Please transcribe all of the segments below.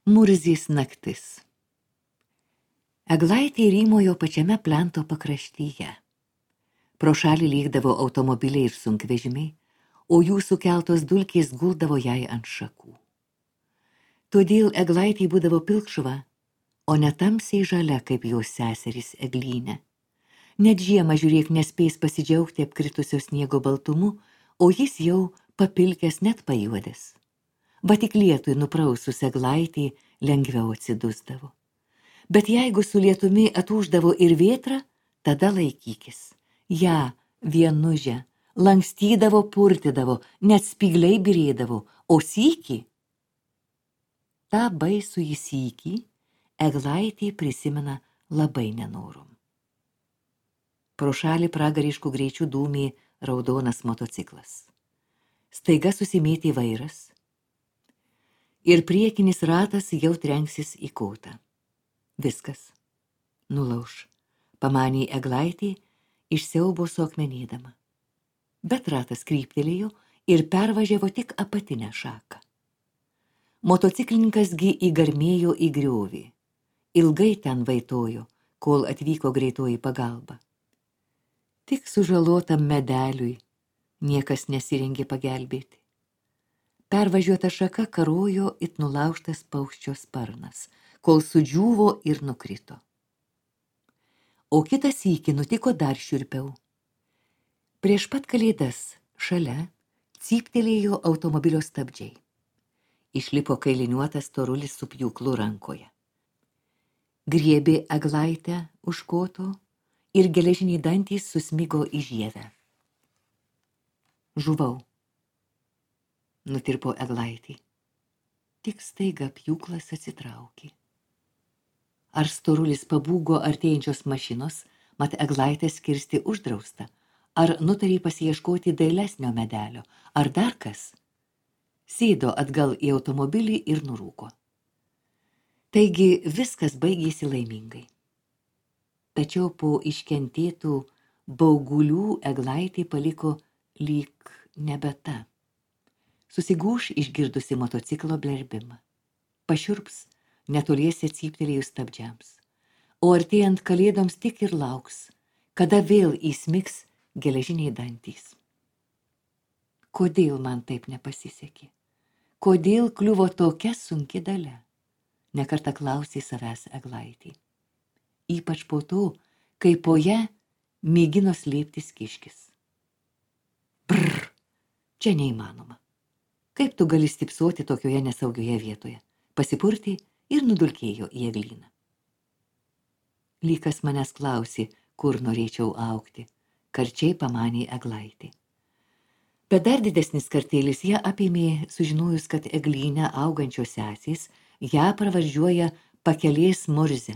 Murzės naktis. Eglaitė rymojo pačiame plento pakraštyje. Pro šalį lėkdavo automobiliai ir sunkvežimiai, o jų sukeltos dulkės guldavo jai ant šakų. Todėl Eglaitė būdavo pilkšva, o ne tamsiai žalia kaip jos seserys Eglyne. Net žiemą, žiūrėk, nespės pasidžiaugti apkritusio sniego baltumu, o jis jau papilkęs net pajuodęs. Va tik lietui nuprausus Eglaitė lengviau atsidusdavo. Bet jeigu su lietumi atūždavo ir vėtra, tada laikykis. Ja, vienužę, lankstydavo, purtydavo, net spygliai birėdavo, o sykį. Ta baisų į sykį Eglaitė prisimena labai nenorom. Pro šalį pragariškų greičių dūmė raudonas motociklas. Staiga susimėtė vairas ir priekinis ratas jau trenksis į kotą. Viskas. Nulauš, pamanė Eglaitė, iš siaubo suakmenėdama. Bet ratas kryptelėjo ir pervažiavo tik apatinę šaką. Motociklininkas gi įgarmėjo į griovį. Ilgai ten vaitojo, kol atvyko greitoji pagalba. Tik sužalotam medeliui niekas nesirengė pagelbėti. Pervažiuota šaka karojo it nulaužtas paukščio sparnas, kol sudžiūvo ir nukrito. O kitą sykį nutiko dar šiurpiau. Prieš pat kalėdas šalia cyptelėjo automobilio stabdžiai. Išlipo kailiniuotas storulis su pjūklu rankoje. Griebė Eglaitę už koto ir geležiniai dantys susmigo į žievę. Žuvau, nutirpo Eglaitė. Tik staiga pjūklas atsitraukė. Ar storulis pabūgo artėjančios mašinos, mat Eglaitės kirsti uždrausta, ar nutarė pasiieškoti dailesnio medelio, ar dar kas? Sėdo atgal į automobilį ir nurūko. Taigi viskas baigėsi laimingai. Tačiau po iškentėtų baugulių Eglaitė paliko lyg nebeta. Susigūš išgirdusi motociklo blerbimą. Pašiurps netoliese cyptelėjus stabdžiams. O artėjant kalėdoms tik ir lauks, kada vėl įsmigs geležiniai dantys. Kodėl man taip nepasisekė? Kodėl kliuvo tokia sunki dalia? Nekartą klausė savęs Eglaitė. Ypač po to, kai po ją mėgino slėptis kiškis. Brr, čia neįmanoma. Kaip tu gali stipsoti tokioje nesaugioje vietoje? Pasipurtė ir nudulkėjo į eglyną. Lykas manęs klausė, kur norėčiau augti, karčiai pamanė Eglaitė. Bet dar didesnis kartėlis ją apėmė, sužinojus, kad eglyne augančios sesės ją pravažiuoja pakelės Murzė.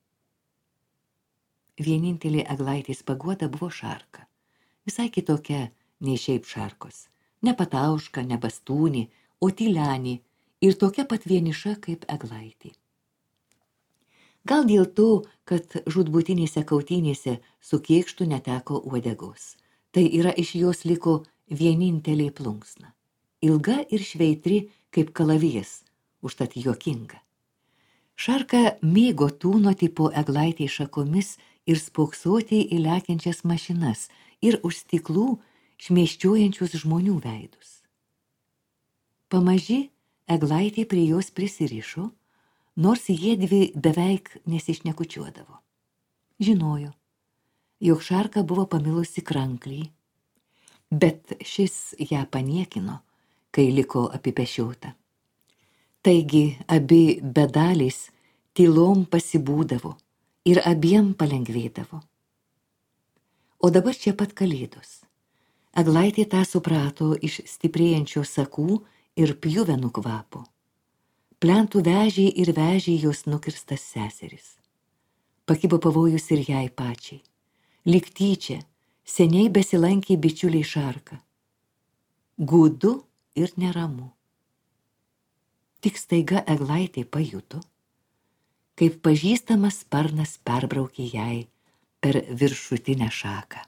Vienintelė Eglaitės paguoda buvo šarka, visai kitokia nei šiaip šarkos. Ne patauška, ne bastūnė, o tylenė ir tokia pat vieniša kaip Eglaitė. Gal dėl to, kad žūtbūtinėse kautynėse su kėkštu neteko uodegos. Tai yra iš jos liko vienintelė plunksna. Ilga ir šveitri kaip kalavijas, užtat juokinga. Šarka mėgo tūnoti po Eglaitei šakomis ir spoksoti į lekiančias mašinas ir už stiklų šmėsčiojančius žmonių veidus. Pamaži Eglaitė prie jos prisirišo, nors jiedvi beveik nesišnekučiuodavo. Žinojo, jog šarka buvo pamilusi kranklį, bet šis ją paniekino, kai liko apipešiota. Taigi abi bedalės tylom pasibūdavo ir abiem palengvėdavo. O dabar čia pat kalėdos. Eglaitė tą suprato iš stiprėjančio sakų ir pjuvenų kvapo. Plentų vežė jos nukirstas seseris. Pakibo pavojus ir jai pačiai. Lyg tyčia, seniai besilankė bičiuliai šarka. Gūdu ir neramu. Tik staiga Eglaitė pajuto, kaip pažįstamas sparnas perbraukė jai per viršutinę šaką.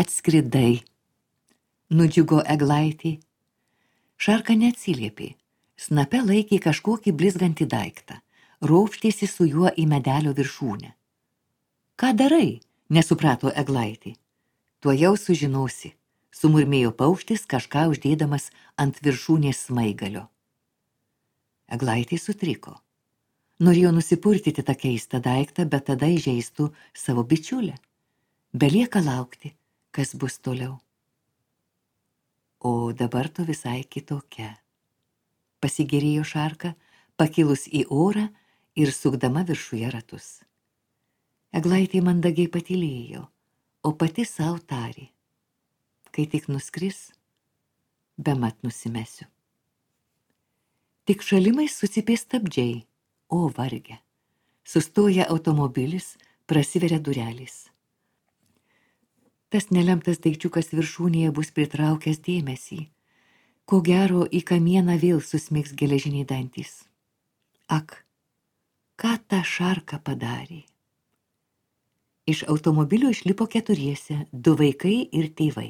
Atskridai, nudžiugo Eglaitė. Šarka neatsiliepė, Snape laikė kažkokį blizgantį daiktą, ropštėsi su juo į medelio viršūnę. Ką darai? Nesuprato Eglaitė. Tuojau sužinosi, sumurmėjo paukštis, kažką uždėdamas ant viršūnės smaigalio. Eglaitė sutriko. Norėjo nusipurtyti tą keistą daiktą, bet tada įžeistų savo bičiulę. Belieka laukti, kas bus toliau. O dabar tu visai kitokia. Pasigėrėjo šarka, pakilus į orą ir sukdama viršuje ratus. Eglaitė mandagiai patylėjo, o pati sau tarė. Kai tik nuskris, bemat nusimesiu. Tik šalimais susipė stabdžiai, o varge. Sustoja automobilis, prasiveria durelės. Tas nelemtas daikčiukas viršūnėje bus pritraukęs dėmesį. Ko gero į kamieną vėl susmigs geležiniai dantys. Ak, ką ta šarka padarė? Iš automobilio išlipo keturiese, 2 vaikai ir tėvai.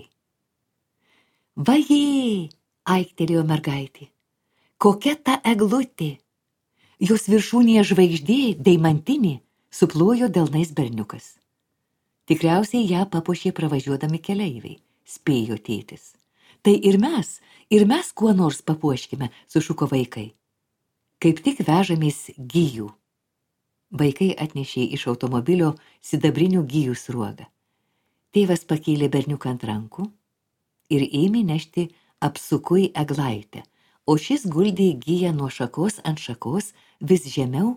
Vajė, aiktelėjo mergaitė. Kokia ta eglutė? Jos viršūnėje žvaigždė, deimantinė, suplojo delnais berniukas. Tikriausiai ją papuošė pravažiuodami keleiviai, spėjo tėtis. Tai ir mes kuo nors papuoškime, sušuko vaikai. Kaip tik vežamės gijų. Vaikai atnešė iš automobilio sidabrinių gijų sruogą. Tėvas pakėlė berniuką ant rankų ir ėmė nešti apsukui Eglaitę, o šis guldė giją nuo šakos ant šakos vis žemiau.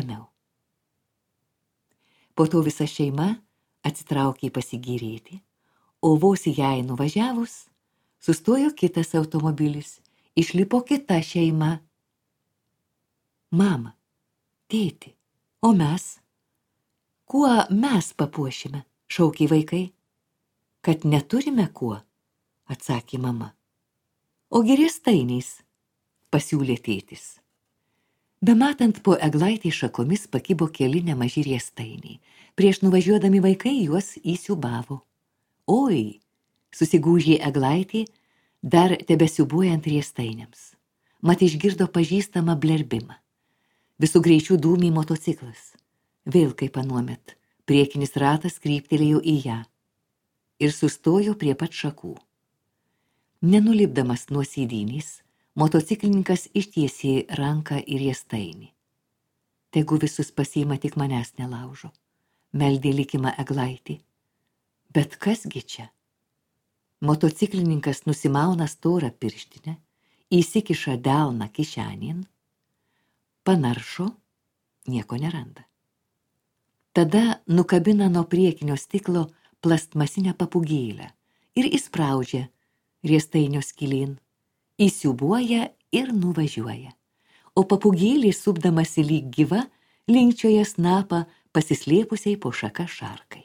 Po to visa šeima atsitraukė pasigėrėti, o vos jai nuvažiavus, sustojo kitas automobilis, išlipo kita šeima. Mama, tėti, o mes? Kuo mes papuošime, šaukė vaikai. Kad neturime kuo, atsakė mama. Ogi riestainiais, pasiūlė tėtis. Bematant po Eglaitei šakomis pakibo keli nemaži riestainiai. Prieš nuvažiuodami vaikai juos įsiūbavo. Oi, susigūžė Eglaitė, dar tebesiūbuojant riestainiams. Mat išgirdo pažįstamą blerbimą. Visų greičių dūmė motociklas. Vėl kaip anuomet, priekinis ratas kryptelėjo į ją ir sustojo prie pat šakų. Nenulipdamas nuo sėdynės, motociklininkas ištiesė ranką į riestainį. Tegu visus pasiima, tik manęs nelaužo, meldė likimą Eglaitė. Bet kasgi čia? Motociklininkas nusimauna storą pirštinę, įsikiša delną kišenėn, panaršo, nieko neranda. Tada nukabina nuo priekinio stiklo plastmasinę papūgėlę ir įspraudžia riestainio skylin, įsiūbuoja ir nuvažiuoja, o papūgėlė, supdamasi lyg gyva, linkčioja snapą pasislėpusiai po šaką šarkai.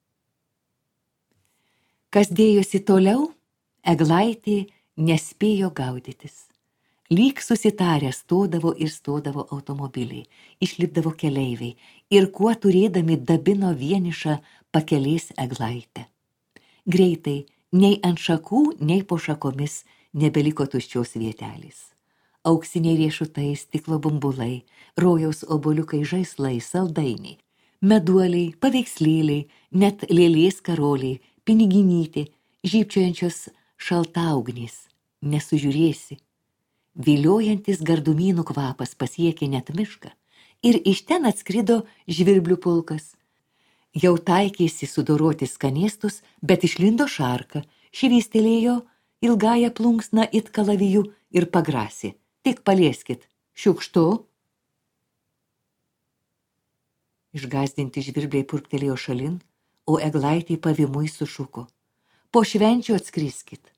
Kas dėjosi toliau, Eglaitė nespėjo gaudytis. Lyg susitarę stodavo automobiliai, išlipdavo keleiviai ir kuo turėdami dabino vienišą pakelės Eglaitę. Greitai, nei ant šakų, nei po šakomis nebeliko tuščios vietelės. Auksiniai riešutai, stiklo bumbulai, rojaus obuoliukai, žaislai, saldainiai, meduoliai, paveikslėliai, net lėlės karoliai, piniginytė, žybčiojančios šaltaugnės, nesužiūrėsi. Viliojantis gardumynų kvapas pasiekė net mišką ir iš ten atskrido žvirblių pulkas. Jau taikėsi sudoroti skanėstus, bet išlindo šarka, švystelėjo ilgąją plunksną it kalaviju ir pagrasė. Tik palieskit, šiukštu. Išgąsdinti žvirbliai purptelėjo šalin, o Eglaitė pavimui sušuko. Po švenčių atskriskit.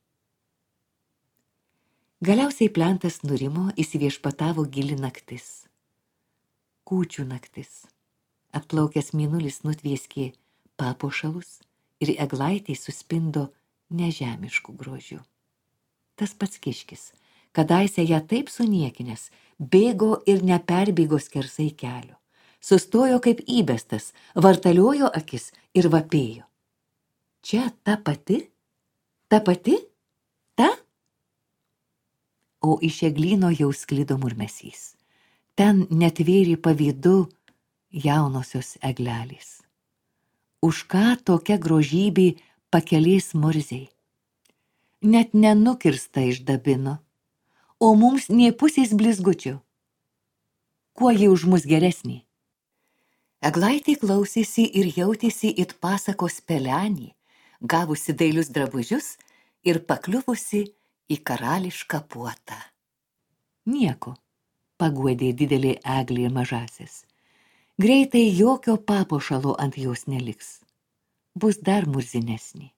Galiausiai plentas nurimo, įsiviešpatavo gili naktis. Kūčių naktis. Atplaukęs mėnulis nutvieskė papuošalus ir Eglaitė suspindo nežemišku grožiu. Tas pats kiškis, kadaise ją taip suniekinęs, bėgo ir neperbėgo skersai kelio. Sustojo kaip įbestas, vartaliojo akis ir vapėjo. Čia ta pati? Ta pati? Ta? o iš eglyno jau sklido murmesys. Ten netvėrė pavydu jaunosios eglelės. Už ką tokia grožybė pakelės murziai? Net nenukirsta išdabino, o mums nė pusės blizgučių. Kuo ji už mus geresnį? Eglaitė klausėsi ir jautėsi it pasakos pelenį, gavusi dailius drabužius ir pakliuvusi į karališką puotą. Nieko, paguodė didelė eglė mažasis. Greitai jokio papuošalo ant jos neliks. Bus dar murzinesnė.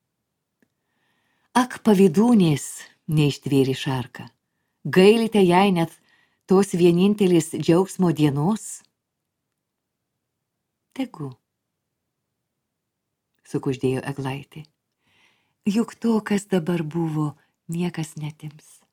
Ak, pavydūnės, neištvėrė Šarka. Gailite jai net tos vienintelės džiaugsmo dienos? Tegu, sukuždėjo Eglaitė. Juk to, kas dabar buvo, niekas netims.